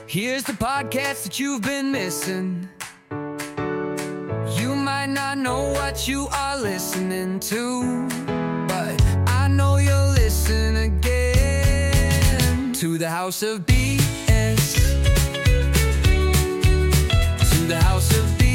Here's the podcast that you've been missing. You might not know what you are listening to, but I know you'll listen again to the House of BS. To the House of BS.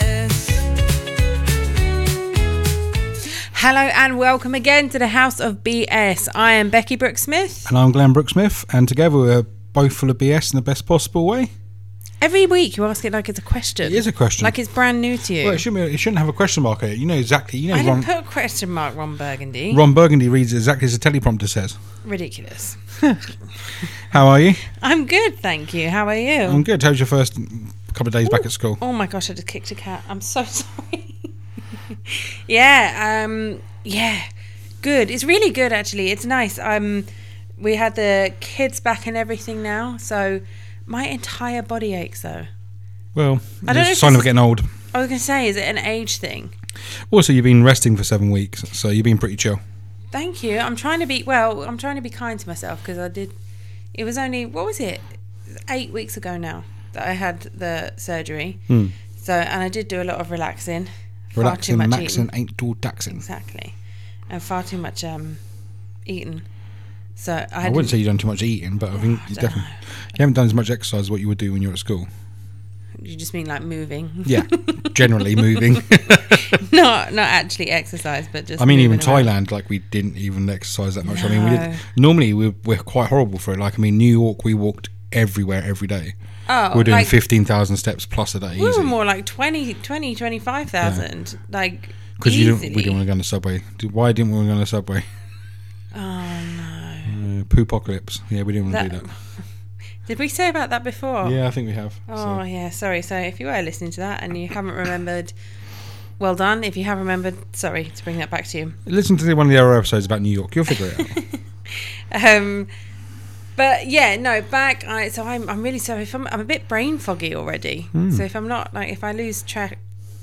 Hello and welcome again to the House of BS. I am Becky Brooksmith. And I'm Glenn Brooksmith, and together we're both full of BS in the best possible way. Every week you ask it like it's a question. It is a question. Like it's brand new to you. Well, it shouldn't have a question mark in it. You know exactly. I didn't put a question mark, Ron Burgundy. Ron Burgundy reads exactly as the teleprompter says. Ridiculous. How are you? I'm good, thank you. How are you? I'm good. How's your first couple of days back at school? Oh my gosh, I just kicked a cat. I'm so sorry. Yeah, good. It's really good actually. It's nice. We had the kids back and everything now, so my entire body aches though. Well, I don't know it's a sign of getting old. I was going to say, is it an age thing? Also, you've been resting for 7 weeks, so you've been pretty chill. Thank you. I'm trying to be kind to myself because it was only, what was it? 8 weeks ago now that I had the surgery. So, and I did do a lot of relaxing. Relaxing, far too much maxing, eating. ain't do daxing. Exactly. And far too much eating. So I wouldn't say you've done too much eating, but I think you haven't done as much exercise as what you would do when you're at school. You just mean like moving? Yeah, generally moving. not actually exercise, but just. I mean, even moving around. Thailand, like we didn't even exercise that much. No. I mean, we did. Normally, we're quite horrible for it. Like, I mean, New York, we walked everywhere every day. Oh, we're doing like 15,000 steps plus a day. We easy. were more like 25,000. Yeah. Like because we didn't want to go on the subway. Why didn't we want to go on the subway? Oh no. Poopocalypse. Yeah, we didn't want to do that. Did we say about that before? Yeah, I think we have. Oh, yeah, sorry. So if you were listening to that and you haven't remembered, well done. If you have remembered, sorry to bring that back to you. Listen to one of the other episodes about New York. You'll figure it out. But yeah, no, back. So I'm really sorry. If I'm a bit brain foggy already. So if I'm not, like, if I lose track.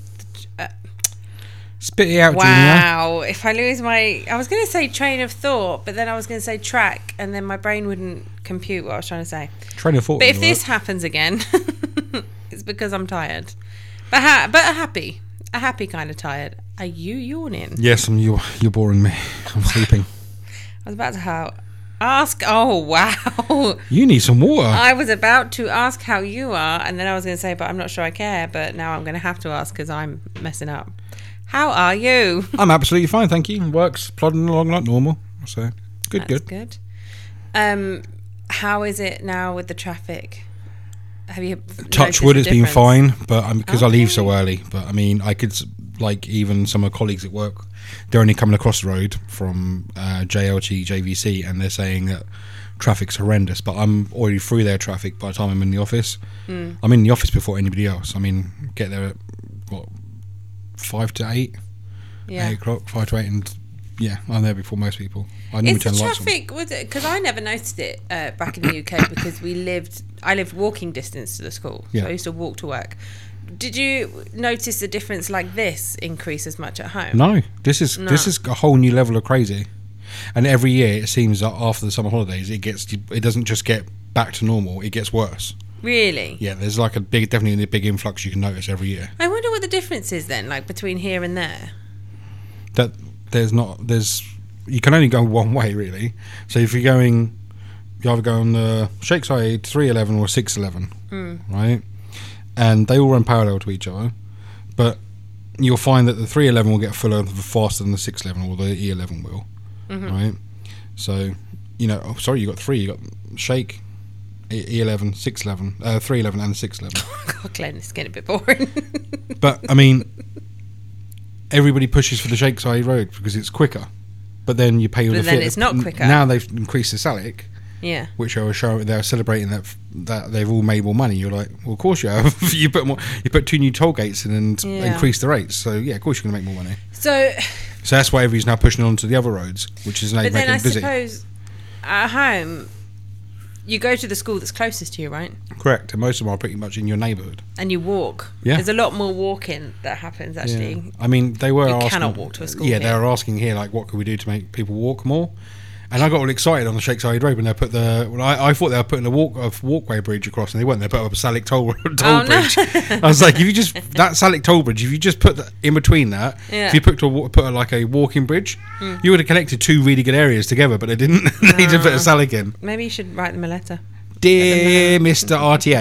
Spit it out, wow. Junior. If I lose I was going to say train of thought, but then I was going to say track, and then my brain wouldn't compute what I was trying to say. Train of thought. But if this happens again, it's because I'm tired. But a happy kind of tired. Are you yawning? Yes, you're boring me. I'm sleeping. I was about to ask. Oh wow! You need some water. I was about to ask how you are, and then I was going to say, but I'm not sure I care. But now I'm going to have to ask because I'm messing up. How are you? I'm absolutely fine, thank you. Work's plodding along like normal. So That's good. How is it now with the traffic? Have you touch wood? It's been fine, but because I leave so early. But I mean, I could, like, even some of my colleagues at work, they're only coming across the road from JLT, JVC, and they're saying that traffic's horrendous. But I'm already through their traffic by the time I'm in the office. I'm in the office before anybody else. I mean, get there at 5 to 8, 8 o'clock, 5 to 8, and yeah, I'm there before most people. I normally turn lights on. Traffic, was it? Because I never noticed it back in the UK because I lived walking distance to the school, so I used to walk to work. Did you notice the difference like this increase as much at home? No, this is a whole new level of crazy, and every year it seems that after the summer holidays it doesn't just get back to normal, it gets worse. Really? Yeah, there's like definitely a big influx you can notice every year. I wonder what the difference is then, like between here and there. That you can only go one way really. So if you either go on the Sheikh Zayed 311 or 611, right? And they all run parallel to each other, but you'll find that the 311 will get fuller faster than the 611 or the E11 will, right? So, you got three. You got Sheikh, E11, 611, 311 and 611. God, Glenn, it's getting a bit boring. But I mean, everybody pushes for the Sheikh Zayed road because it's quicker. But then you pay all the fee. But then it's not quicker. Now they've increased the Salik. Yeah. Which they're celebrating that they've all made more money. You're like, well, of course you have. You put 2 new toll gates in and increase the rates. So yeah, of course you're going to make more money. So that's why everybody's now pushing on to the other roads, which is making it busy. But then I suppose at home you go to the school that's closest to you, right? Correct, and most of them are pretty much in your neighbourhood. And you walk. Yeah. There's a lot more walking that happens, actually. Yeah. I mean, they were asking... You cannot walk to a school Yeah, here. they were asking here, like, what could we do to make people walk more? And I got all excited on the Shakeside Road when they put I thought they were putting a walkway bridge across, and they weren't. They put up a Salic toll bridge. I was like, that Salic toll bridge, if you just put in between that, if you put like a walking bridge, you would have connected two really good areas together, but they didn't. They need to put a Salic in. Maybe you should write them a letter. Dear Mr.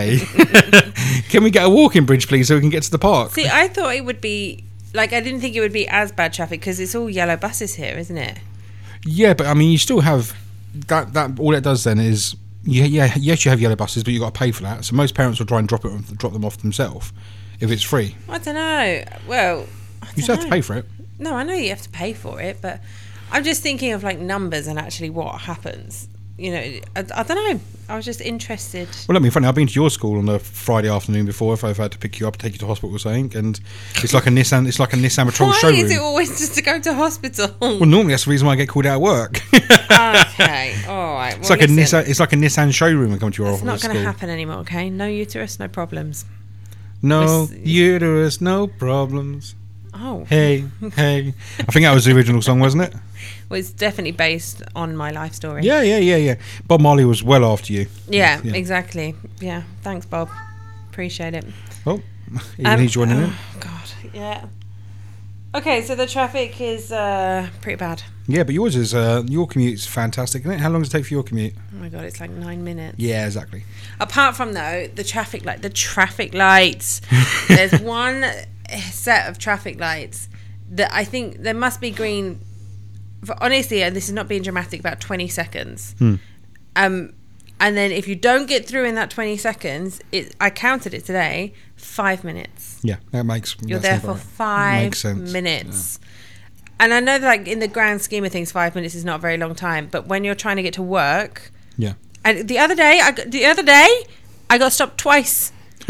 RTA, can we get a walking bridge, please, so we can get to the park? See, I thought it would be, like, I didn't think it would be as bad traffic because it's all yellow buses here, isn't it? Yeah, but I mean, you still have that. All it does then is, yes, you have yellow buses, but you got to pay for that. So most parents will try and drop them off themselves if it's free. I don't know. Well, you still have to pay for it. No, I know you have to pay for it, but I'm just thinking of like numbers and actually what happens. You know, I don't know. I was just interested. Well, let me funny. I've been to your school on a Friday afternoon before. If I've had to pick you up, take you to hospital or something, and it's like a Nissan. It's like a Nissan Patrol showroom. Why is it always just to go to hospital? Well, normally that's the reason why I get called out of work. Okay, all right. Well, it's like a Nissan. It's like a Nissan showroom when I come to your office. It's not going to happen anymore. Okay, no uterus, no problems. No uterus, no problems. Oh. Hey. I think that was the original song, wasn't it? Well, it's definitely based on my life story. Yeah. Bob Marley was well after you. Yeah, exactly. Yeah, thanks, Bob. Appreciate it. Well, he's joining in. Oh, God, yeah. Okay, so the traffic is pretty bad. Yeah, but yours is your commute's fantastic, isn't it? How long does it take for your commute? Oh my God, it's like 9 minutes. Yeah, exactly. Apart from though, the traffic lights. There's one set of traffic lights that I think there must be green. Honestly, and this is not being dramatic, about 20 seconds. And then if you don't get through in that 20 seconds, I counted it today, 5 minutes. Yeah, that makes You're there for 5 minutes. Yeah. And I know that, like, in the grand scheme of things, 5 minutes is not a very long time. But when you're trying to get to work, and the other day, I got stopped twice.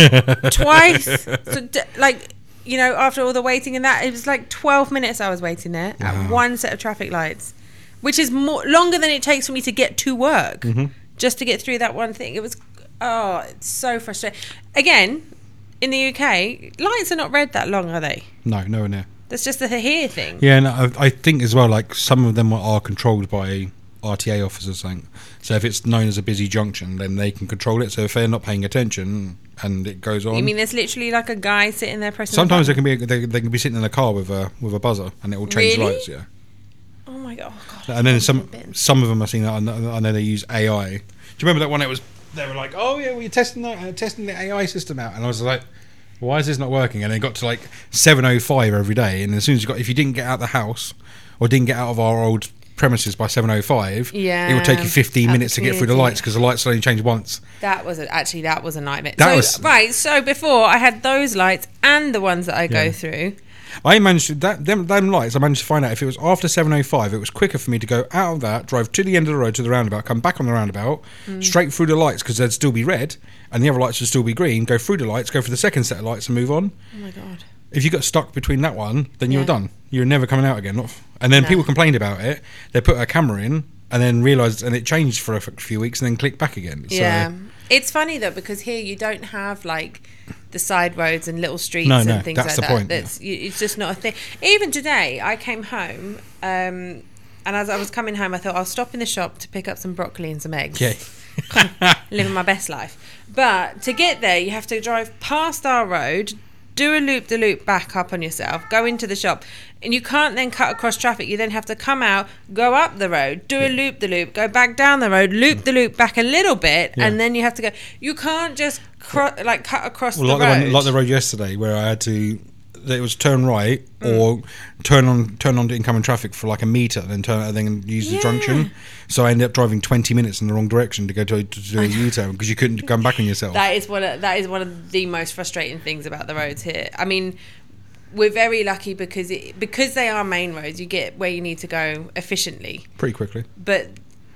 So, like, you know, after all the waiting and that, it was like 12 minutes I was waiting there at one set of traffic lights, which is longer than it takes for me to get to work, just to get through that one thing. It was, it's so frustrating. Again, in the UK, lights are not red that long, are they? No, nowhere near. That's just a here thing. Yeah, and I think as well, like, some of them are controlled by RTA officers, saying. So if it's known as a busy junction, then they can control it. So if they're not paying attention and it goes on, you mean there's literally like a guy sitting there pressing? Sometimes they can be sitting in a car with a buzzer, and it will change lights. Yeah. Oh my God. And then some of them I've seen that I know they use AI. Do you remember that one? They were like, oh yeah, we're testing the AI system out, and I was like, why is this not working? And it got to like 7:05 every day, and as soon as if you didn't get out of the house or didn't get out of our old premises by 7:05, it would take you 15 minutes to get through the lights, because the lights only change once. That was a nightmare. So before I had those lights and the ones that I go through. I managed them lights. I managed to find out if it was after 7:05, it was quicker for me to go out of that, drive to the end of the road to the roundabout, come back on the roundabout, straight through the lights, because they'd still be red, and the other lights would still be green. Go through the lights, go for the second set of lights, and move on. Oh my God. If you got stuck between that one, then you were done. You were never coming out again. And then people complained about it. They put a camera in and then realised, and it changed for a few weeks and then clicked back again. Yeah. So, it's funny though, because here you don't have like the side roads and little streets and things like that. Point, it's just not a thing. Even today, I came home and as I was coming home, I thought I'll stop in the shop to pick up some broccoli and some eggs. Okay. Living my best life. But to get there, you have to drive past our road, do a loop-de-loop back up on yourself, go into the shop, and you can't then cut across traffic. You then have to come out, go up the road, do a loop-de-loop, go back down the road, loop-de-loop back a little bit, and then you have to go. You can't just cut across the road. Like the road yesterday, where I had to. It was turn right or turn on to incoming traffic for like a metre, and then use the junction. So I ended up driving 20 minutes in the wrong direction to go to do a U-turn, because you couldn't come back on yourself. That is one of the most frustrating things about the roads here. I mean, we're very lucky because they are main roads. You get where you need to go efficiently, pretty quickly. But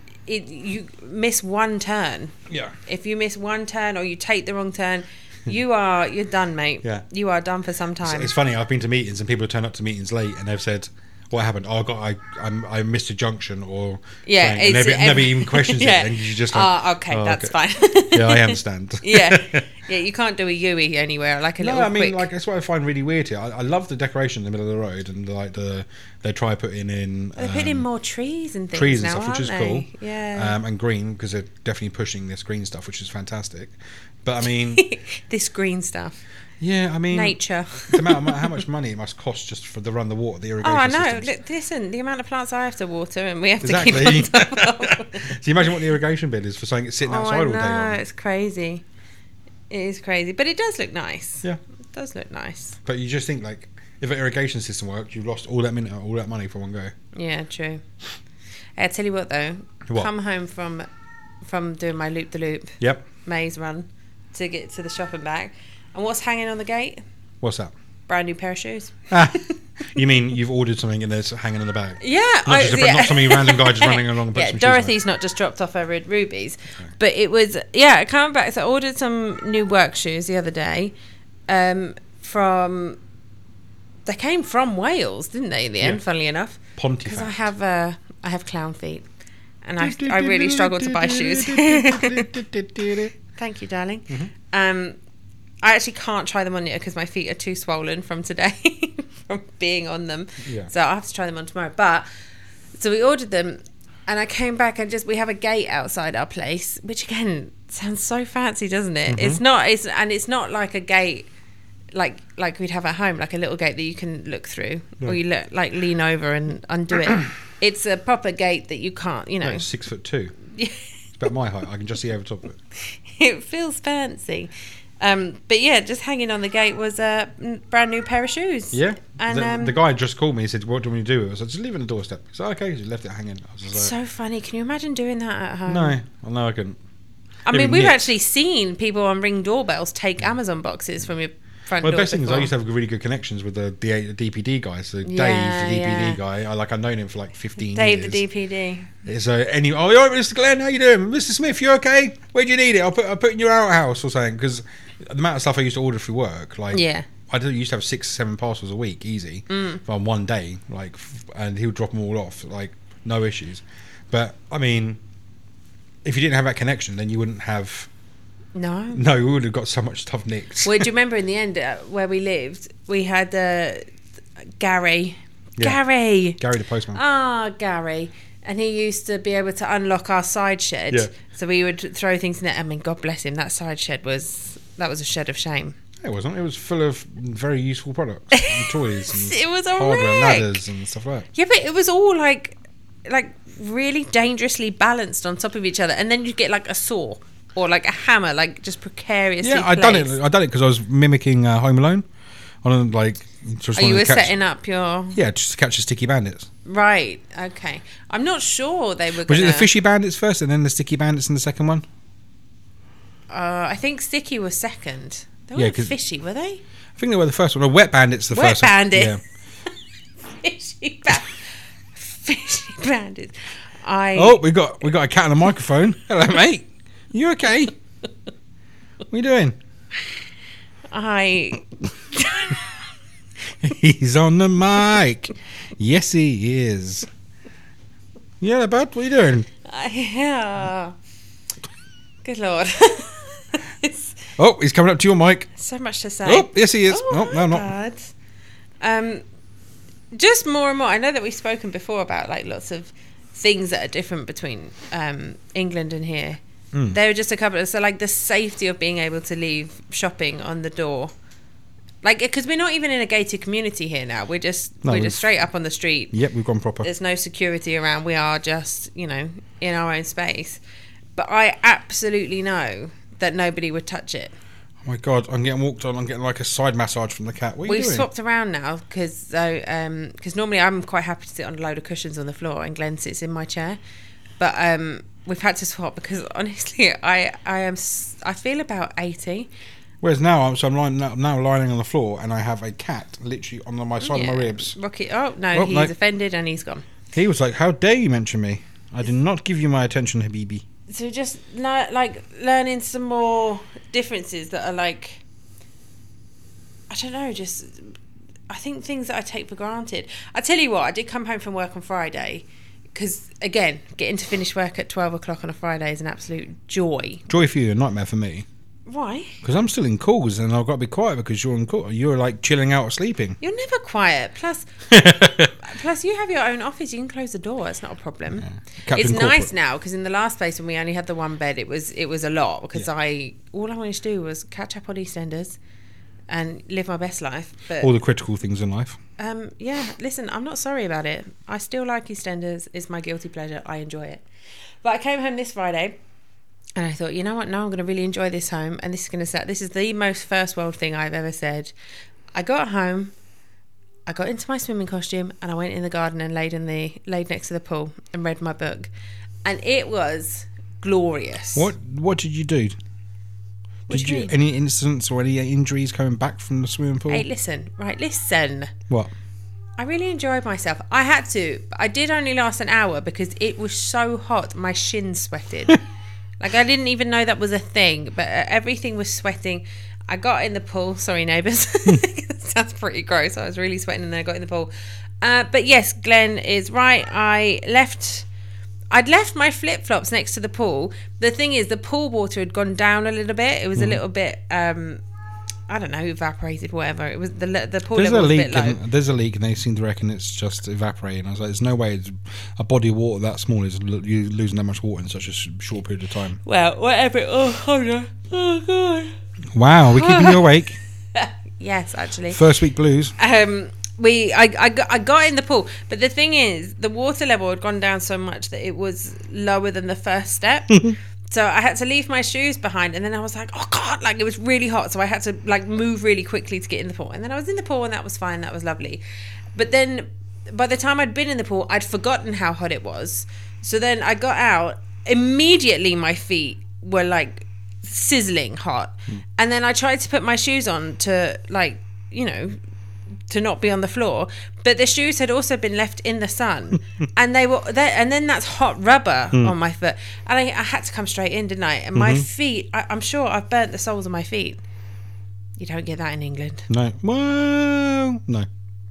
you miss one turn. Yeah. If you miss one turn or you take the wrong turn, you're done, mate. Yeah. You are done for some time. It's funny, I've been to meetings and people turn up to meetings late and they've said, What happened? Oh, I missed a junction, or Yeah, something, and never even questions yeah. it, and you just like, Okay, that's fine. Yeah, I understand. yeah, you can't do a Yui anywhere, like a No, little I mean, quick... like, that's what I find really weird here. I love the decoration in the middle of the road, and like they try putting in They're putting in more trees and things trees and now, stuff, which is aren't cool. they? Yeah. And green, because they're definitely pushing this green stuff, which is fantastic. But I mean, This green stuff. yeah, I mean, Nature. the amount, how much money it must cost just for the run the water, the irrigation Oh, I know. systems. Look, listen, the amount of plants I have to water and we have Exactly. to keep on top of. So you imagine what the irrigation bill is for something that's sitting outside all day long. It's crazy. It is crazy. But it does look nice. Yeah. It does look nice. But you just think, like, if an irrigation system worked, you've lost all that money for one go. Yeah, true. I tell you what, though. What? Come home from doing my loop-the-loop Yep. maze run to get to the shop and back. And what's hanging on the gate? What's that? Brand new pair of shoes. You mean you've ordered something and it's hanging in the bag? Yeah. Not some random guy just running along and put Yeah, some shoes Dorothy's not just dropped off her red rubies. But it was, yeah, coming back. So I ordered some new work shoes the other day they came from Wales, didn't they, in the end, funnily enough? Pontifact. Because I have clown feet. And I really struggle to buy shoes. Thank you, darling. Mm-hmm. I actually can't try them on yet because my feet are too swollen from today, from being on them. Yeah. So I'll have to try them on tomorrow. But, so we ordered them and I came back and we have a gate outside our place, which again, sounds so fancy, doesn't it? Mm-hmm. It's not like a gate like we'd have at home, like a little gate that you can look through, or you lean over and undo it. It's a proper gate that you can't, you know. No, it's 6'2". It's about my height. I can just see over top of it. It feels fancy. But yeah, just hanging on the gate was a brand new pair of shoes. Yeah. And the guy just called me. He said, "What do we do?" I said, "Just leave it on the doorstep." He said, "Okay." He left it hanging. I was just so funny. Can you imagine doing that at home? No, I couldn't. I mean, we've actually seen people on Ring doorbells take Amazon boxes from your front door. Well, the best thing is I before. used to have really good connections with the DPD guy. So Dave, the Yeah, DPD yeah. guy, I've known him for like 15 Dave, years. the DPD. So you're right, Mr. Glenn, how you doing? Mr. Smith, you okay? Where do you need it? I'll put in your outhouse or something. Because the amount of stuff I used to order through work, like Yeah. I used to have 6 or 7 parcels a week, easy, on one day, and he would drop them all off, like no issues. But I mean, if you didn't have that connection, then you wouldn't have. No. We would have got so much stuff nicked. Well, do you remember in the end where we lived, we had Gary. Yeah. Gary the postman. Gary. And he used to be able to unlock our side shed. Yeah. So we would throw things in there. I mean, God bless him, that side shed was a shed of shame. It wasn't. It was full of very useful products and toys and It was a hardware and wreck. ladders and stuff like that. Yeah, but it was all like really dangerously balanced on top of each other. And then you get like a saw or like a hammer, like just precariously Yeah, placed. I done it because I was mimicking Home Alone. On just You wanted were to catch, setting up your... Yeah, just to catch the sticky bandits. Right, okay. I'm not sure they were Was going it the fishy bandits first and then the sticky bandits in the second one? I think Sticky was second. They Yeah, weren't 'cause- fishy, were they? I think they were the first one. The wet bandits the Wet first one. bandit. Yeah. Fishy bandits. Oh, we got a cat on the microphone. Hello, mate. You okay? What are you doing? He's on the mic. Yes, he is. Yeah, bud. What are you doing? Yeah. Good Lord. It's Oh, he's coming up to your mic. so much to say. Oh, yes, he is. Oh, Oh, no, not. bad. Just more and more. I know that we've spoken before about like lots of things that are different between England and here. There are just a couple of, so like the safety of being able to leave shopping on the door, like because we're not even in a gated community here now. We're just straight up on the street. Yep, we've gone proper. There's no security around. We are just in our own space. But I absolutely know that nobody would touch it. Oh my God, I'm getting walked on. I'm getting like a side massage from the cat. What are you We've doing? swapped around now because normally I'm quite happy to sit on a load of cushions on the floor and Glenn sits in my chair. But we've had to swap because honestly, I feel about 80. Whereas now, I'm now lying on the floor and I have a cat literally on my side of my ribs. Rocky. Oh no, he's offended and he's gone. He was like, "How dare you mention me? I did not give you my attention, Habibi." So just learning some more differences that are like, I don't know, just I think things that I take for granted. I tell you what, I did come home from work on Friday because, again, getting to finish work at 12 o'clock on a Friday is an absolute joy. Joy for you, a nightmare for me. Why? Because I'm still in calls and I've got to be quiet because you're in call. You're like chilling out or sleeping. You're never quiet. Plus, you have your own office. You can close the door. It's not a problem. Yeah. It's nice now because in the last place when we only had the one bed, it was a lot because all I wanted to do was catch up on EastEnders and live my best life. But All the critical things in life. yeah, listen, I'm not sorry about it. I still like EastEnders. It's my guilty pleasure. I enjoy it. But I came home this Friday. And I thought, you know what? No, I'm going to really enjoy this home. And this is the most first world thing I've ever said. I got home, I got into my swimming costume, and I went in the garden and laid next to the pool and read my book. And it was glorious. What did you do? What do you mean? Any incidents or any injuries coming back from the swimming pool? Hey, listen. What? I really enjoyed myself. I did only last an hour because it was so hot, my shins sweated. Like, I didn't even know that was a thing, but everything was sweating. I got in the pool. Sorry, neighbours. That sounds pretty gross. I was really sweating and then I got in the pool. But yes, Glenn is right. I'd left my flip-flops next to the pool. The thing is, the pool water had gone down a little bit. It was a little bit, I don't know, evaporated, whatever. It was the pool level was a bit low. There's a leak, and they seem to reckon it's just evaporating. I was like, there's no way a body of water that small is you losing that much water in such a short period of time. Well, whatever. Oh, hold on. Oh, God. Wow, we're keeping you awake. Yes, actually. First week blues. I got in the pool, but the thing is, the water level had gone down so much that it was lower than the first step. So I had to leave my shoes behind, and then I was like, oh God, like it was really hot. So I had to like move really quickly to get in the pool. And then I was in the pool and that was fine. That was lovely. But then by the time I'd been in the pool, I'd forgotten how hot it was. So then I got out, immediately my feet were like sizzling hot. And then I tried to put my shoes on to like, you know, to not be on the floor, but the shoes had also been left in the sun and they were there, and then that's hot rubber on my foot, and I had to come straight in, didn't I? And my feet, I'm sure I've burnt the soles of my feet. You don't get that in England. No. Well, no. What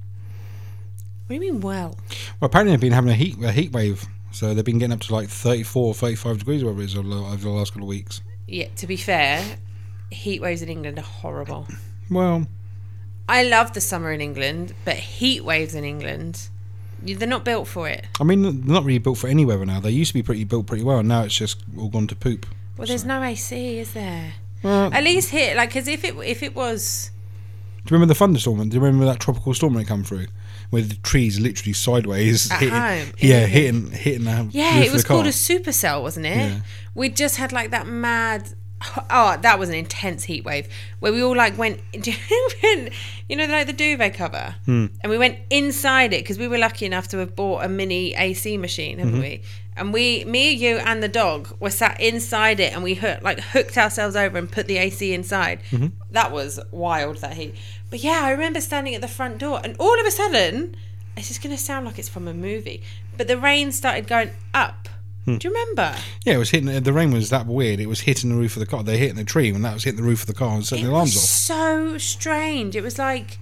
do you mean, well? Well, apparently they've been having a heat wave, so they've been getting up to like 34 35 degrees or whatever it is over the last couple of weeks. Yeah, to be fair, heat waves in England are horrible. Well, I love the summer in England, but heat waves in England, they're not built for it. I mean, they're not really built for any weather now. They used to be built pretty well, and now it's just all gone to poop. Well, there's no AC, is there? Well, at least here, like, because if it was... Do you remember the thunderstorm? Do you remember that tropical storm when it come through? Where the trees literally sideways at hitting home, hitting the yeah, roof it was of the car. called a supercell, wasn't it? Yeah. We just had like that mad... Oh, that was an intense heat wave where we all like went, you know, like the duvet cover, and we went inside it because we were lucky enough to have bought a mini AC machine, haven't we? And me, you, and the dog were sat inside it, and we hooked ourselves over and put the AC inside. That was wild, that heat. But yeah, I remember standing at the front door, and all of a sudden, it's just going to sound like it's from a movie, but the rain started going up. Do you remember? Yeah, it was hitting. The rain was that weird. It was hitting the roof of the car. They were hitting the tree, and that was hitting the roof of the car and setting the alarms off. So strange. It was like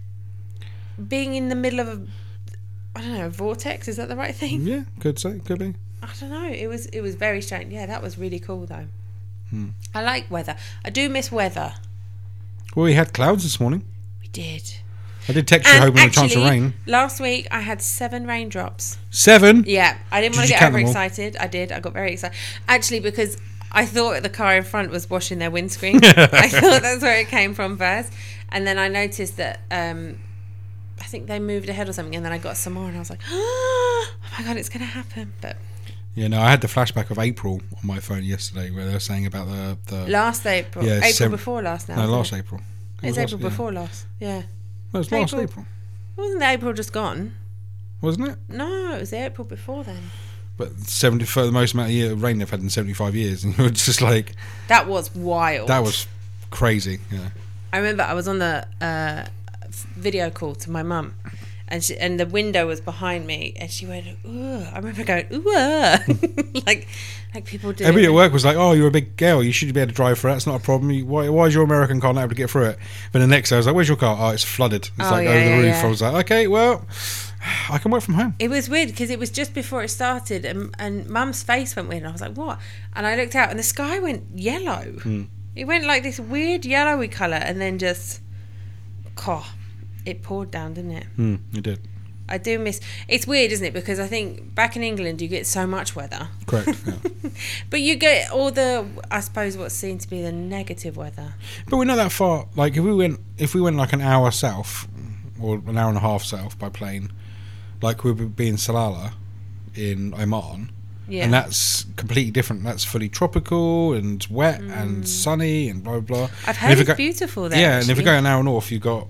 being in the middle of a vortex. Is that the right thing? Yeah, could be. I don't know. It was very strange. Yeah, that was really cool though. I like weather. I do miss weather. Well, we had clouds this morning. We did. I did text you hoping for a chance of rain. Last week I had 7 raindrops. 7? Yeah, I didn't want to get overexcited. I did. I got very excited. Actually, because I thought the car in front was washing their windscreen. I thought that's where it came from first. And then I noticed that I think they moved ahead or something, and then I got some more and I was like, oh my God, it's going to happen. But yeah, no, I had the flashback of April on my phone yesterday where they were saying about the last April. Yeah, April before last now. No, last April. It's April before last. Yeah. No, it was last April. Wasn't the April just gone? Wasn't it? No, it was the April before then. But for the most amount of rain they've had in 75 years, and you were just like... That was wild. That was crazy, yeah. I remember I was on the video call to my mum, and the window was behind me, and she went, "Ooh!" I remember going, "Ooh," like people do. Everybody at work was like, "Oh, you're a big girl. You should be able to drive for it. That's not a problem. Why is your American car not able to get through it?" But the next day, I was like, "Where's your car?" "Oh, it's flooded. It's over the roof." I was like, "Okay, well, I can work from home." It was weird because it was just before it started, and Mum's face went weird, and I was like, "What?" And I looked out, and the sky went yellow. It went like this weird yellowy colour, and then just, it poured down, didn't it? It did. I do miss. It's weird, isn't it? Because I think back in England you get so much weather. Correct. Yeah. But you get all the, I suppose, what's seen to be the negative weather. But we're not that far. Like if we went like an hour south or an hour and a half south by plane, like we'd be in Salalah in Oman. Yeah. And that's completely different. That's fully tropical and wet and sunny and blah blah blah. I've heard it's beautiful there. Yeah, and if you go an hour north, you got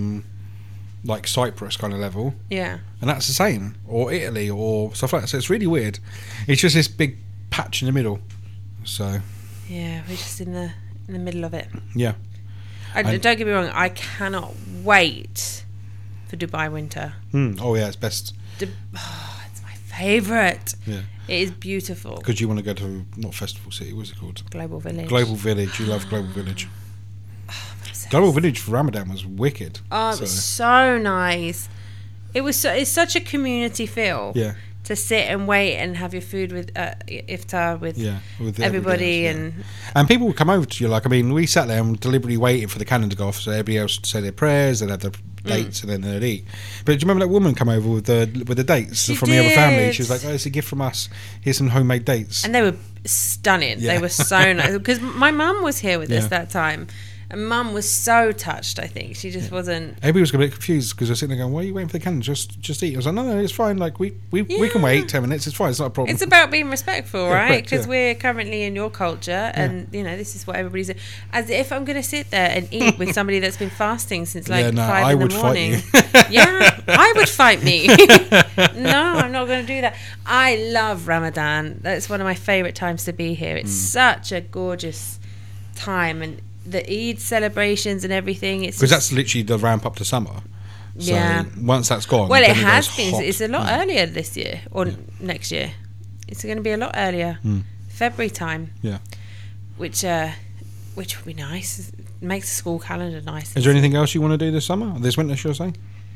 like Cyprus kind of level. Yeah. And that's the same, or Italy, or stuff like that. So it's really weird. It's just this big patch in the middle. So. Yeah, we're just in the middle of it. Yeah. Don't get me wrong. I cannot wait for Dubai winter. Oh yeah, it's best. It's my favourite. Yeah. It is beautiful. Because you want to go to, not Festival City, what's it called? Global Village. Global Village. You love Global Village. Global Village for Ramadan was wicked. Oh, it was so nice. It's such a community feel. Yeah. To sit and wait and have your food with iftar with everybody else, and people would come over to you. Like, I mean, we sat there and deliberately waited for the cannon to go off so everybody else would say their prayers and have their dates and then they'd eat. But do you remember that woman come over with the dates from the other family? She was like, "Oh, it's a gift from us. Here's some homemade dates." And they were stunning. Yeah. They were so nice because my mum was here with us that time. And Mum was so touched, I think. She just wasn't... Everybody was a bit confused because they're sitting there going, "Why are you waiting for the cannon? Just eat." I was like, no, it's fine. Like, we can wait 10 minutes. It's fine. It's not a problem. It's about being respectful, right? Because yeah. we're currently in your culture and, you know, this is what everybody's... As if I'm going to sit there and eat with somebody that's been fasting since, 5 in the morning. I would fight you. Yeah, I would fight me. No, I'm not going to do that. I love Ramadan. That's one of my favourite times to be here. It's such a gorgeous time, and the Eid celebrations and everything. It's because that's literally the ramp up to summer. So once that's gone, well, then it has been. Hot. It's a lot earlier this year or next year. It's going to be a lot earlier, February time. Yeah, which would be nice. It makes the school calendar nice. Is there anything else you want to do this summer, this winter, should I say?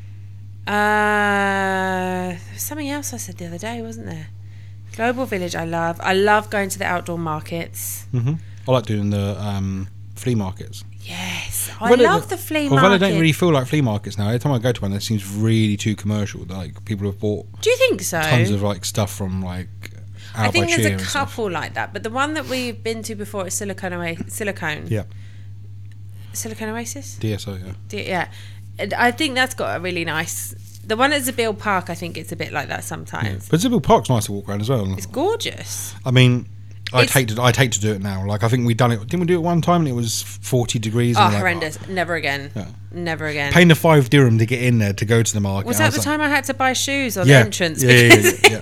There was something else I said the other day, wasn't there? Global Village. I love going to the outdoor markets. I like doing the flea markets. Yes, I love the flea market. Although they don't really feel like flea markets now. Every time I go to one, it seems really too commercial. Like, people have bought. Do you think so? Tons of like stuff from like. I think there's a couple like that, but the one that we've been to before is Silicone. Yeah. Silicone Oasis. DSO. Yeah. I think that's got a really nice. The one at Zabil Park, I think it's a bit like that sometimes. Yeah. But Zabil Park's nice to walk around as well. It's gorgeous. I mean, I'd hate to do it now. Like, I think we'd done it. Didn't we do it one time and it was 40 degrees? Oh, horrendous. Never again. Yeah. Never again. Paying the 5 dirham to get in there to go to the market. Was that the time I had to buy shoes on the entrance? Yeah.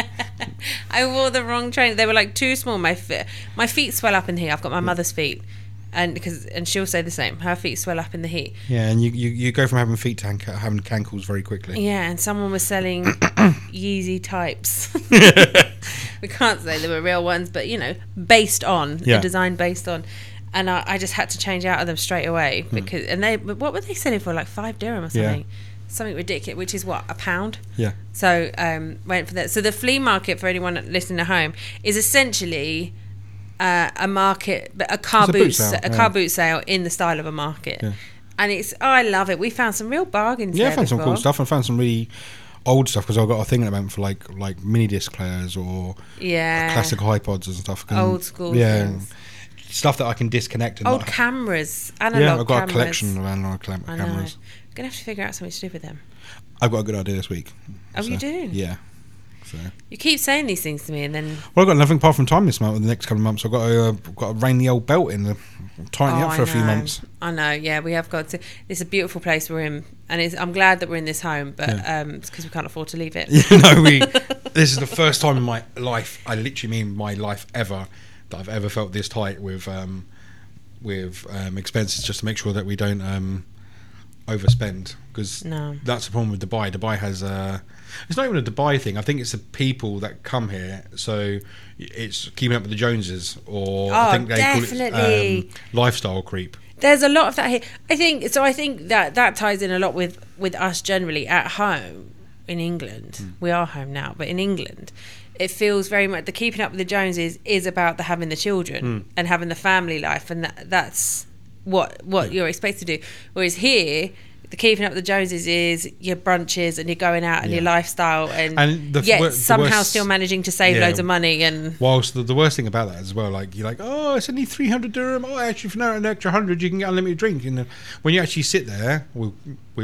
I wore the wrong trainers. They were like too small. My feet swell up in here. I've got my mother's feet. And she'll say the same. Her feet swell up in the heat. Yeah, and you go from having feet to having cankles very quickly. Yeah, and someone was selling Yeezy types. We can't say they were real ones, but based on a design based on. And I just had to change out of them straight away because what were they selling for, like 5 dirham or something? Yeah. Something ridiculous, which is what, £1? Yeah. So went for that. So the flea market, for anyone listening at home, is essentially a market, a car boot sale in the style of a market. Yeah. And I love it. We found some real bargains. Yeah, I found some cool stuff. I found some really old stuff because I've got a thing at the moment for like mini disc players or classic iPods and stuff. Old school things. Stuff that I can disconnect. And old cameras, analog cameras. Yeah, I've got a collection of analog cameras. I'm going to have to figure out something to do with them. I've got a good idea this week. Oh, you do? Yeah. So. You keep saying these things to me and then... Well, I've got nothing apart from time this month. In the next couple of months, I've got to rein the old belt in, tighten it up for a few months. I know, yeah, we have got to... It's a beautiful place we're in, and I'm glad that we're in this home, but it's because we can't afford to leave it. This is the first time in my life, I literally mean my life ever, that I've ever felt this tight with expenses, just to make sure that we don't overspend, because No. that's the problem with Dubai. Dubai has it's not even a Dubai thing. I think it's the people that come here, so it's keeping up with the Joneses, or I think they call it lifestyle creep. There's a lot of that here. I think that ties in a lot with us generally at home in England. We are home now, but in England, it feels very much the keeping up with the Joneses is about the having the children and having the family life, and that's what you're expected to do. Whereas here, the keeping up with the Joneses is your brunches and you're going out and your lifestyle, and yet somehow still managing to save loads of money. And whilst the worst thing about that as well, like you're like, oh, it's only 300 dirham. Oh, actually, for now an extra 100, you can get unlimited drink. And when you actually sit there with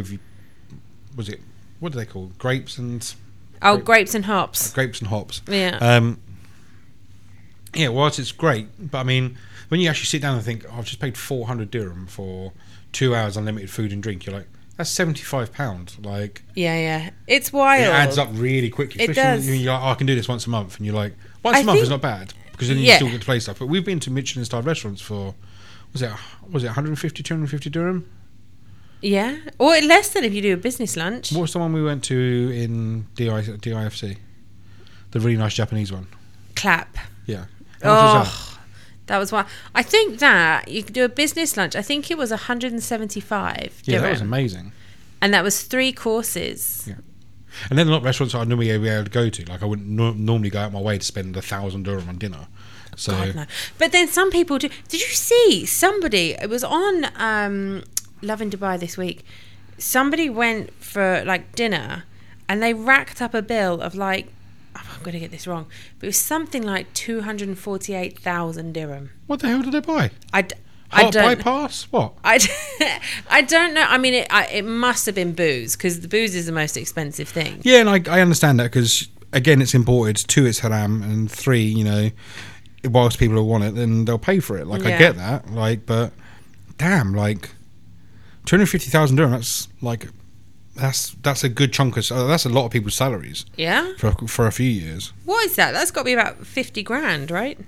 what do they call grapes and grapes and hops. Grapes and hops. Yeah. Whilst it's great, but I mean, when you actually sit down and think, oh, I've just paid 400 dirham for 2 hours unlimited food and drink, you're like, that's £75. Like, yeah, it's wild. It adds up really quickly. It does. When you're like, oh, I can do this once a month, and you're like, once a month is not bad, because then you still get to play stuff. But we've been to Michelin-starred restaurants for, was it 150, 250 dirham? Yeah, or less than if you do a business lunch. What was the one we went to in DIFC? The really nice Japanese one. Clap. Yeah. How much was that? That was one. I think that you could do a business lunch. I think it was 175. Yeah, that was amazing. And that was 3 courses. Yeah. And then a lot of restaurants I'd normally be able to go to. Like I wouldn't normally go out my way to spend 1,000 dirham on dinner. So. God, no. But then some people do. Did you see somebody? It was on Love in Dubai this week. Somebody went for like dinner, and they racked up a bill of like, I'm going to get this wrong, but it was something like 248,000 dirham. What the hell did they buy? I don't bypass? What? I don't know. I mean, it must have been booze, because the booze is the most expensive thing. Yeah, and I understand that, because again, it's imported. 2, it's haram, and 3, you know, whilst people will want it, then they'll pay for it. Like I get that. Like, but damn, like 250,000 dirham. That's like. That's a good chunk of. That's a lot of people's salaries. Yeah. For a few years. What is that? That's got to be about 50 grand, right?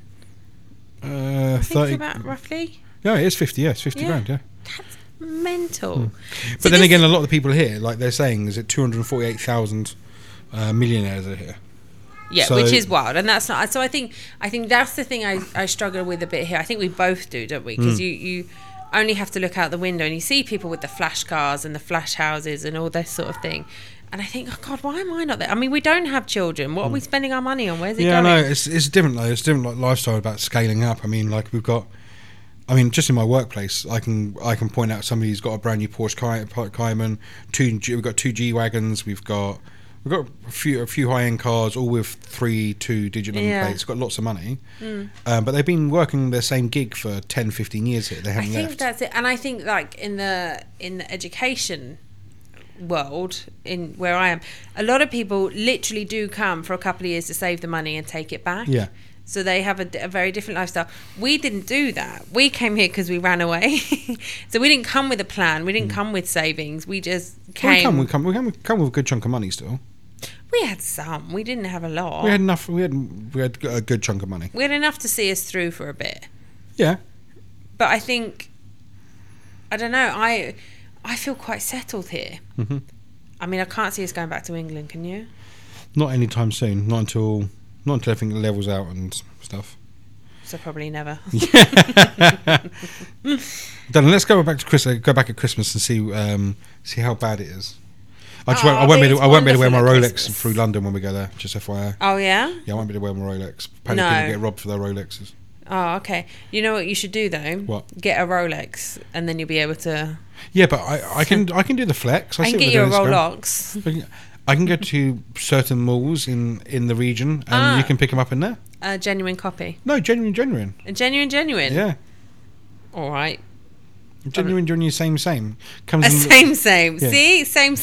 30. About roughly. Yeah, it is 50. Yeah, it's 50 grand. Yeah. That's mental. But so then again, a lot of the people here, like they're saying, is it 248,000 millionaires are here. Yeah, so, which is wild, and that's not. So I think that's the thing I struggle with a bit here. I think we both do, don't we? Because you only have to look out the window and you see people with the flash cars and the flash houses and all this sort of thing, and I think, oh God, why am I not there? I mean, we don't have children. What are we spending our money on? Where's it going? Yeah, no, it's different though. It's different, like lifestyle about scaling up. I mean, like we've got. I mean, just in my workplace, I can point out somebody who's got a brand new Porsche Cayman. We've got 2 G wagons. We've got a few high end cars, all with 3 2-digit number plates. Got lots of money, but they've been working their same gig for 10, 15 years here. They haven't left. I think that's it, and I think like in the education world, in where I am, a lot of people literally do come for a couple of years to save the money and take it back. Yeah. So they have a very different lifestyle. We didn't do that. We came here because we ran away. So we didn't come with a plan. We didn't come with savings. We just came. We come with a good chunk of money still. We had some. We didn't have a lot. We had enough. We had a good chunk of money. We had enough to see us through for a bit. Yeah. But I think, I don't know. I feel quite settled here. Mm-hmm. I mean, I can't see us going back to England. Can you? Not anytime soon. Not until everything levels out and stuff. So probably never. Then let's go back at Christmas and see how bad it is. I won't be able to wear my Rolex through London when we go there. Just FYI. Oh yeah. Yeah, I won't be able to wear my Rolex. Apparently people get robbed for their Rolexes. Oh, okay. You know what you should do though? What? Get a Rolex, and then you'll be able to. Yeah, but I can do the flex. I can get you a Rolex. I can go to certain malls in the region, and you can pick them up in there. A genuine copy. No, genuine. A genuine. Yeah. All right. Genuine, same. Same. Yeah. See, same.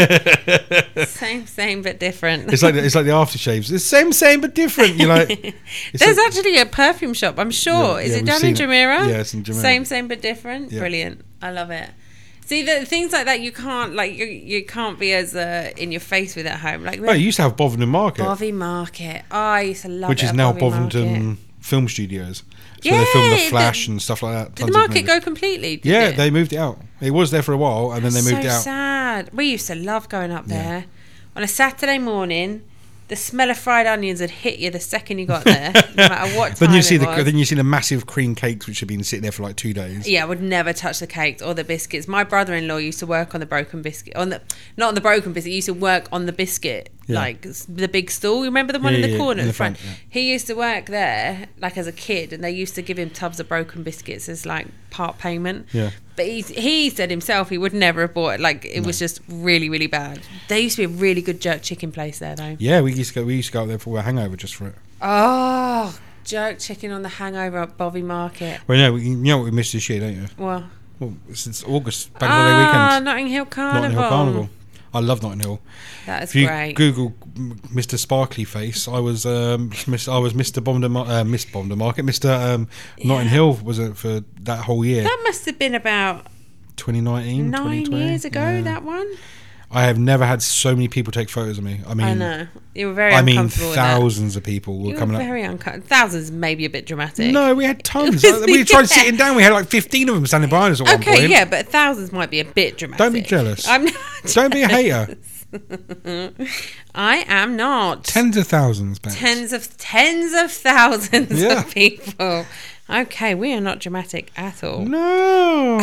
same, but different. It's like the aftershaves. It's same, but different. You're like. There's actually a perfume shop. I'm sure. Is it down in Jumeirah? Yeah, it's in Jumeirah. Same, but different. Yeah. Brilliant. I love it. See, the things like that you can't you can't be as in your face with at home. Like, you used to have Bovingdon Market. Bovey Market. Oh, I used to love which is now Bovingdon Film Studios. So they film The Flash and stuff like that. Did the market go completely? Yeah, they moved it out. It was there for a while, and then they moved so out. sad. We used to love going up Yeah. there. On a Saturday morning, the smell of fried onions would hit you the second you got there, no matter what time Then you see it was. then you see the massive cream cakes which have been sitting there for like 2 days. Yeah, I would never touch the cakes or the biscuits. My brother-in-law used to work on the broken biscuit, not on the broken biscuit. He used to work on the biscuit, Yeah. like the big stall. You remember the one in Yeah, the yeah, corner in at the the front? front, yeah. He used to work there, like as a kid, and they used to give him tubs of broken biscuits as like part payment. Yeah. But he said himself he would never have bought it. Like it was just really, really bad. There used to be a really good jerk chicken place there, though. Yeah, we used to go up there for a hangover just for it. Oh, jerk chicken on the hangover at Bovey Market. Well, no, you know what we missed this year, don't you? Well, Since August, Bank Holiday weekend. Notting Hill Carnival. Notting Hill Carnival. I love Notting Hill. That is If you great. Google Mr. Sparkly Face, I was Mr. Miss Bomber Market. Mr. Notting Hill was it for that whole year. That must have been about 2019, 9 2020. years ago, Yeah. that one. I have never had so many people take photos of me. I I know. You were very mean uncomfortable with that. thousands of people were You were coming up. very uncomfortable. Thousands maybe a bit dramatic. No, we had tons. It was We tried yeah. sitting down. We had like 15 of them standing behind us at one Okay, point. yeah, but thousands might be a bit dramatic. Don't be jealous. I'm not. Don't be a hater. I am not. Tens of thousands, Bex. Tens of thousands Yeah. of people. Okay, we are not dramatic at all. No.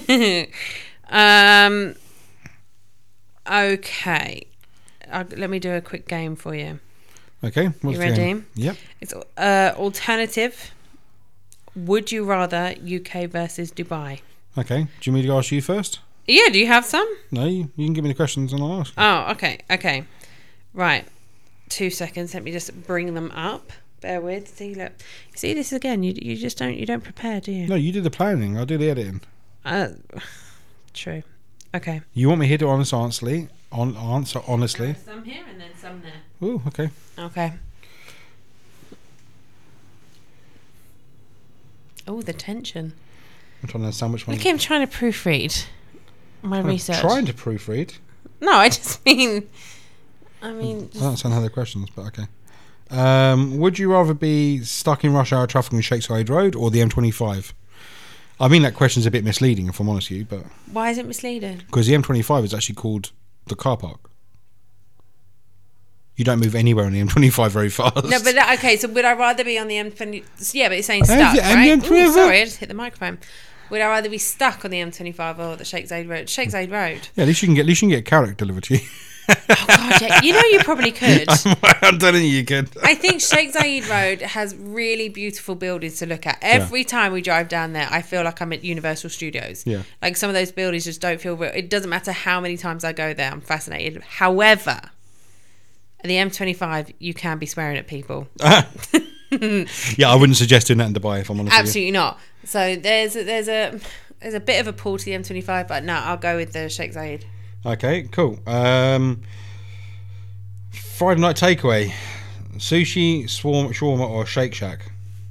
Okay. Let me do a quick game for you. Okay. What's You the ready? game? Yep. It's alternative. Would you rather UK versus Dubai? Okay. Do you want me to ask you first? Yeah, do you have some? No, you can give me the questions and I'll ask. Oh, okay. Right. 2 seconds. Let me just bring them up. Bear with. See this again. You just don't prepare, do you? No, you do the planning. I'll do the editing. True. Okay. You want me here to answer honestly? Answer honestly. Some here and then some there. Oh, okay. Okay. Oh, the tension. I'm trying to understand which one. Look, I'm trying to proofread my I'm research. trying to proofread. No, I just mean. I don't understand how the questions, but okay. Would you rather be stuck in rush hour traffic on Shakeside Road or the M25? I mean, that question's a bit misleading, if I'm honest with you, but Why is it misleading? because the M25 is actually called the car park. You don't move anywhere on the M25 very fast. No, but okay. So would I rather be on the M20? Yeah, but it's saying stuck, the right? M25. Ooh, sorry, I just hit the microphone. Would I rather be stuck on the M25 or the Shakeside Road? Shakeside Road. Yeah, at least you can get a carrot delivered to you. Oh God, yeah. You know you probably could. I'm telling you could. I think Sheikh Zayed Road has really beautiful buildings to look at. Every time we drive down there, I feel like I'm at Universal Studios. Yeah. Like some of those buildings just don't feel real. It doesn't matter how many times I go there, I'm fascinated. However, at the M25, you can be swearing at people. Yeah, I wouldn't suggest doing that in Dubai, if I'm honest with Absolutely not. So there's a bit of a pull to the M25, but no, I'll go with the Sheikh Zayed. you. Okay, cool. Friday night takeaway. Sushi, shawarma or Shake Shack?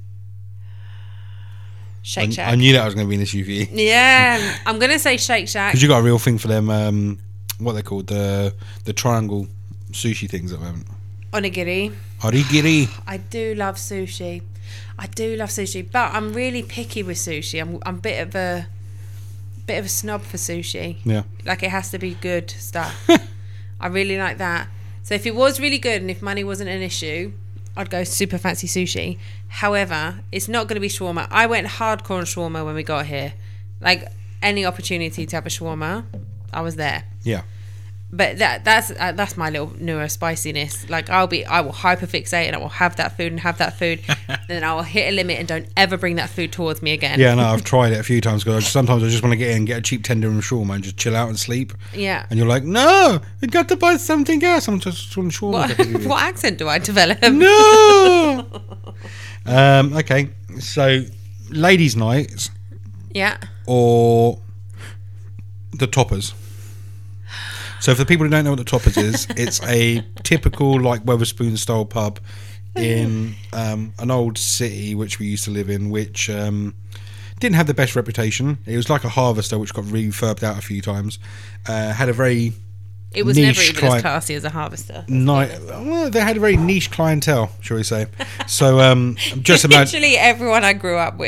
Shake Shack. I knew that was going to be an issue for you. Yeah, I'm going to say Shake Shack. Because you got a real thing for them, what they're called, the triangle sushi things at the moment. Onigiri. Origiri. I do love sushi. But I'm really picky with sushi. I'm a bit of a snob for sushi. Yeah. Like it has to be good stuff. I really like that. So if it was really good and if money wasn't an issue, I'd go super fancy sushi. However, it's not going to be shawarma. I went hardcore on shawarma when we got here. Like any opportunity to have a shawarma, I was there. Yeah. But that's my little newer spiciness. Like I will hyperfixate and I will have that food, and then I will hit a limit and don't ever bring that food towards me again. Yeah, no, I've tried it a few times because sometimes I just want to get in, get a cheap tender and shawarma and just chill out and sleep. Yeah. And you're like, no, you got to buy something else. I'm just on shawarma. What accent do I develop? No. Okay, so ladies' nights Yeah. or the Toppers. So for the people who don't know what the Toppers is, it's a typical like Wetherspoon style pub in an old city which we used to live in, which didn't have the best reputation. It was like a Harvester which got refurbed out a few times. Had a very It was niche never even as classy as a Harvester. well, they had a very niche clientele, shall we say. So just imagine. Literally everyone I grew up with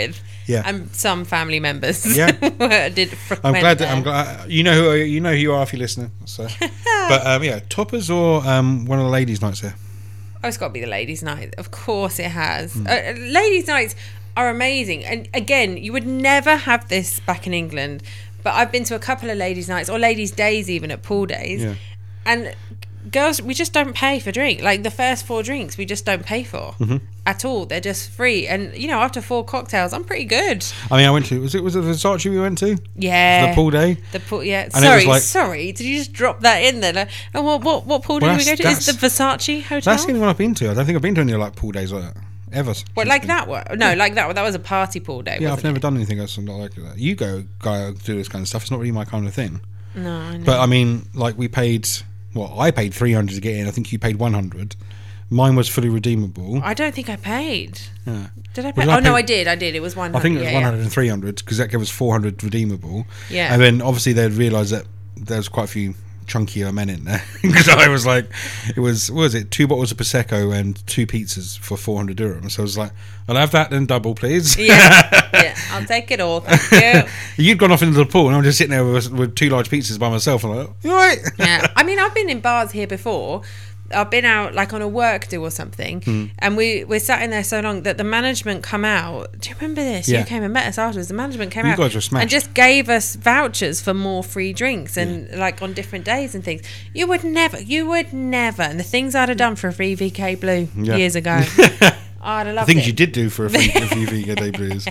Yeah. And some family members. Yeah. did frequent I'm glad there. you know who you are if you're listening. So, but yeah, toppers or one of the ladies' nights here. Oh, it's got to be the ladies' night. Of course it has. Ladies' nights are amazing. And again, you would never have this back in England. But I've been to a couple of ladies' nights or ladies' days even at pool days. Yeah. And girls, we just don't pay for drink. Like the first 4 drinks, we just don't pay for at all. They're just free. And, you know, after 4 cocktails, I'm pretty good. I mean, I went to, was it Versace we went to? Yeah. The pool day? The pool, yeah. And it was Sorry. Did you just drop that in there? Like, oh, what pool did we go to? Is the Versace hotel? That's the only one I've been to. I don't think I've been to any like pool days like that. Ever. What, like that one? No, like that one. That was a party pool day. Yeah, I've never done anything else like that. You go do this kind of stuff. It's not really my kind of thing. No, I know. But I mean, like we paid. Well, I paid 300 to get in. I think you paid 100. Mine was fully redeemable. I don't think I paid. Yeah. Did I pay? Oh no, I did. It was 100. I think it was 100 and 300 because that gave us 400 redeemable. Yeah. And then obviously they'd realised that there's quite a few chunkier men in there because I was like, it was, what was it, 2 bottles of Prosecco and 2 pizzas for 400 dirhams. So I was like, I'll have that and double, please. Yeah, I'll take it all. Thank you. You'd gone off into the pool and I'm just sitting there with 2 large pizzas by myself. I'm like, you all right? Yeah, I mean, I've been in bars here before. I've been out like on a work do or something, and we're sat in there so long that the management come out. Do you remember this? Yeah. You came and met us afterwards. The management came You out guys were smashed. and just gave us vouchers for more free drinks and like on different days and things. You would never. And the things I'd have done for a free VK Blue years ago. I'd have loved Things it. you did do for a few Vega Day Blues.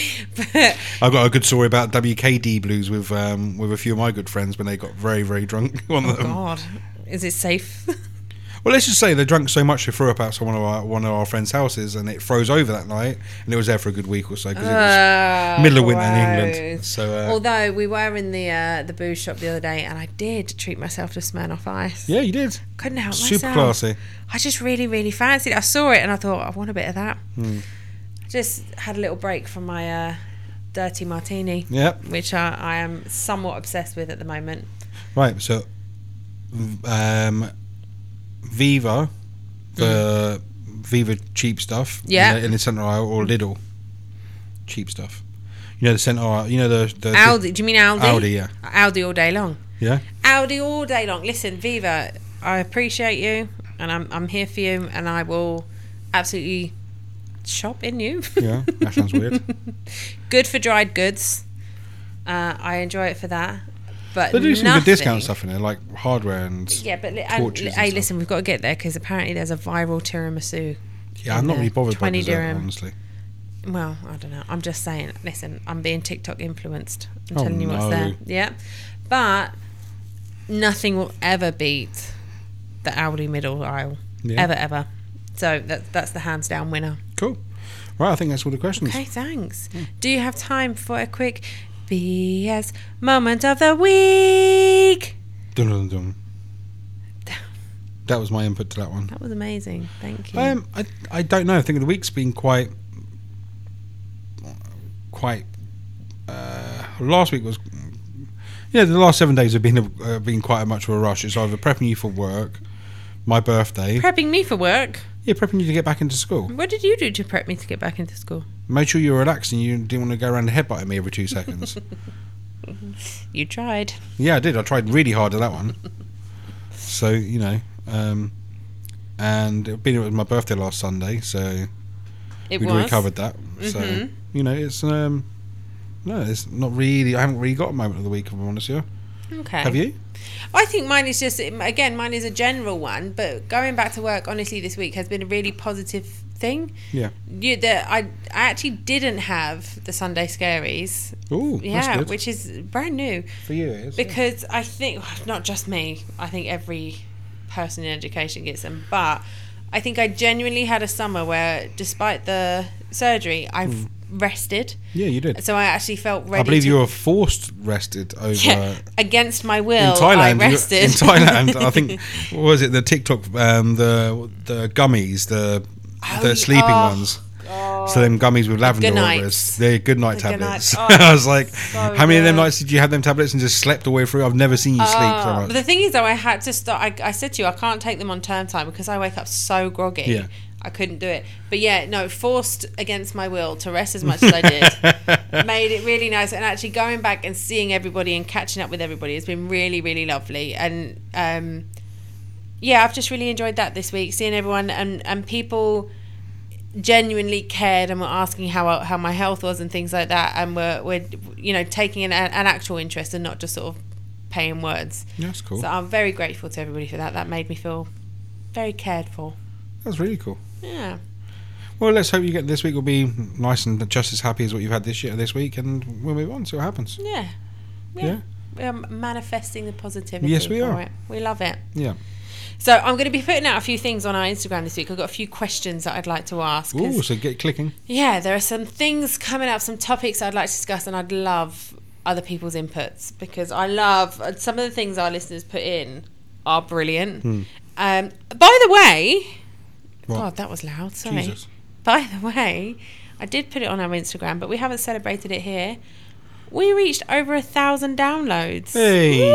I've got a good story about WKD Blues with a few of my good friends when they got very, very drunk. One of them. God, is it safe? Well, let's just say they drank so much they threw up outside one of our friends' houses, and it froze over that night, and it was there for a good week or so because it was middle of winter in England. So, although we were in the booze shop the other day, and I did treat myself to Smirnoff Ice. yeah, you did. Couldn't help myself. Super classy. I just really, really fancied it. I saw it and I thought, I want a bit of that. I just had a little break from my dirty martini, Yep. which I am somewhat obsessed with at the moment. Right. So, Viva, the Viva cheap stuff. Yeah. In the centre aisle or Lidl, cheap stuff. You know the centre aisle. You know the Aldi. Do you mean Aldi? Aldi, yeah. Aldi all day long. Yeah. Aldi all day long. Listen, Viva, I appreciate you, and I'm here for you, and I will absolutely shop in you. Yeah. That sounds weird. Good for dried goods. I enjoy it for that. But They do some nothing. good discount stuff in there, like hardware and Yeah, but torches and hey, stuff. listen, we've got to get there because apparently there's a viral tiramisu. Yeah, I'm not really bothered by 20 dessert, dirham. honestly. Well, I don't know. I'm just saying. Listen, I'm being TikTok influenced. I'm Oh, telling you what's no. there. Yeah, but nothing will ever beat the Aldi middle aisle. Yeah. Ever. So that's the hands down winner. Cool. Right, I think that's all the questions. Okay, thanks. Do you have time for a quick BS moment of the week? Dun, dun, dun. That was my input to that one. That was amazing. Thank you. I don't know. I think the week's been quite. Last week was. Yeah, the last 7 days have been quite much of a rush. It's either prepping you for work, my birthday. Prepping me for work? Yeah, prepping you to get back into school. What did you do to prep me to get back into school? Made sure you were relaxed and you didn't want to go around headbutting me every 2 seconds. You tried. Yeah, I did. I tried really hard at that one. So, you know. And it was my birthday last Sunday, so we'd recovered that. So, you know, it's no, it's not really. I haven't really got a moment of the week, if I'm honest with you. Okay. Have you? I think mine is just, again, mine is a general one, but going back to work, honestly, this week has been a really positive thing. Yeah. I actually didn't have the Sunday Scaries. Ooh, Yeah, that's good. which is brand new. For you, it is. Because I think, not just me, I think every person in education gets them, but I think I genuinely had a summer where, despite the surgery, I've rested. Yeah, you did. So I actually felt ready. I believe you were forced rested over against my will. in Thailand. I rested. In Thailand, I think, what was it, the TikTok, the gummies, the sleeping ones. So them gummies with lavender good oil, nights. they're good night The good tablets. nights. I was like, so how many of them good. nights did you have them tablets and just slept all the way through? I've never seen you sleep so But much. the thing is, though, I had to start. I said to you, I can't take them on term time because I wake up so groggy. Yeah. I couldn't do it. But yeah, no, forced against my will to rest as much as I did made it really nice. And actually going back and seeing everybody and catching up with everybody has been really, really lovely. And yeah, I've just really enjoyed that this week, seeing everyone and people genuinely cared and were asking how my health was and things like that, and we're you know, taking an actual interest and not just sort of paying words. Yeah, that's cool. So I'm very grateful to everybody for that. That made me feel very cared for. That's really cool. Yeah. Well, let's hope this week will be nice and just as happy as what you've had this week, and we'll move on, see what happens. Yeah. Yeah. We're manifesting the positivity. Yes, we are. It. We love it. Yeah. So I'm going to be putting out a few things on our Instagram this week. I've got a few questions that I'd like to ask. Ooh, so get clicking. Yeah, there are some things coming up, some topics I'd like to discuss, and I'd love other people's inputs, because I love some of the things our listeners put in are brilliant. By the way, What? God, that was loud. Sorry. Jesus. By the way, I did put it on our Instagram, but we haven't celebrated it here. We reached over 1,000 downloads. Hey.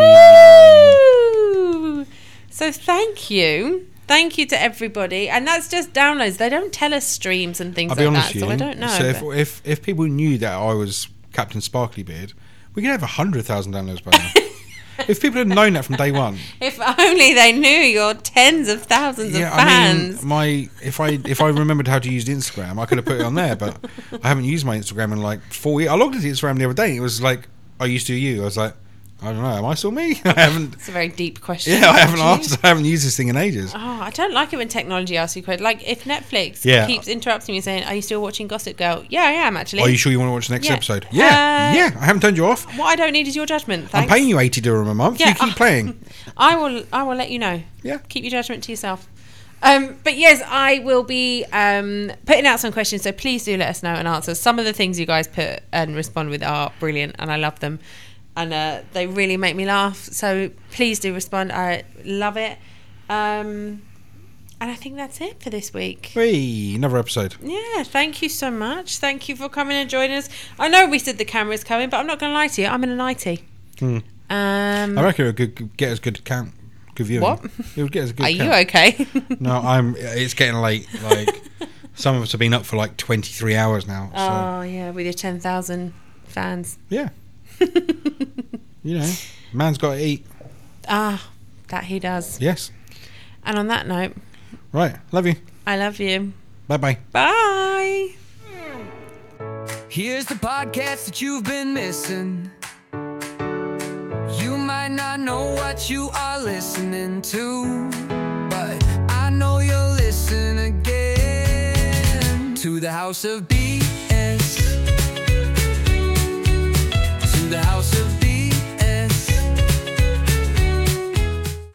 Woo! So thank you. Thank you to everybody. And that's just downloads. They don't tell us streams and things I'll be like honest that, with so you. I don't know. So if people knew that I was Captain Sparkly Beard, we could have 100,000 downloads by now. If people had known that from day one. If only they knew your tens of thousands of fans. I mean, if I remembered how to use Instagram, I could have put it on there, but I haven't used my Instagram in like 4 years. I logged into Instagram the other day. It was like, I used to you. I was like, I don't know. Am I still me? I haven't. It's a very deep question. Yeah, I haven't asked. I haven't used this thing in ages. Oh, I don't like it when technology asks you questions. Like if Netflix keeps interrupting me saying, "Are you still watching Gossip Girl?" Yeah, I am actually. Are you sure you want to watch the next Yeah. episode? Yeah, I haven't turned you off. What I don't need is your judgment. Thanks. I'm paying you $80 a month. Yeah. You keep playing. I will let you know. Yeah. Keep your judgment to yourself. But yes, I will be putting out some questions, so please do let us know and answer. Some of the things you guys put and respond with are brilliant, and I love them. And they really make me laugh. So please do respond. I love it. And I think that's it for this week. Hey, another episode. Yeah, thank you so much. Thank you for coming and joining us. I know we said the camera's coming, but I'm not going to lie to you. I'm in a nightie. I reckon it would get us good viewing. What? It would get us a good Are you okay? No, it's getting late. Like, some of us have been up for like 23 hours now. So. Oh, yeah, with your 10,000 fans. Yeah. You know, man's got to eat. Ah, that he does. Yes. And on that note, Right. Love you. I love you. Bye-bye. Bye. Here's the podcast that you've been missing. You might not know what you are listening to, but I know you'll listen again to the House of B.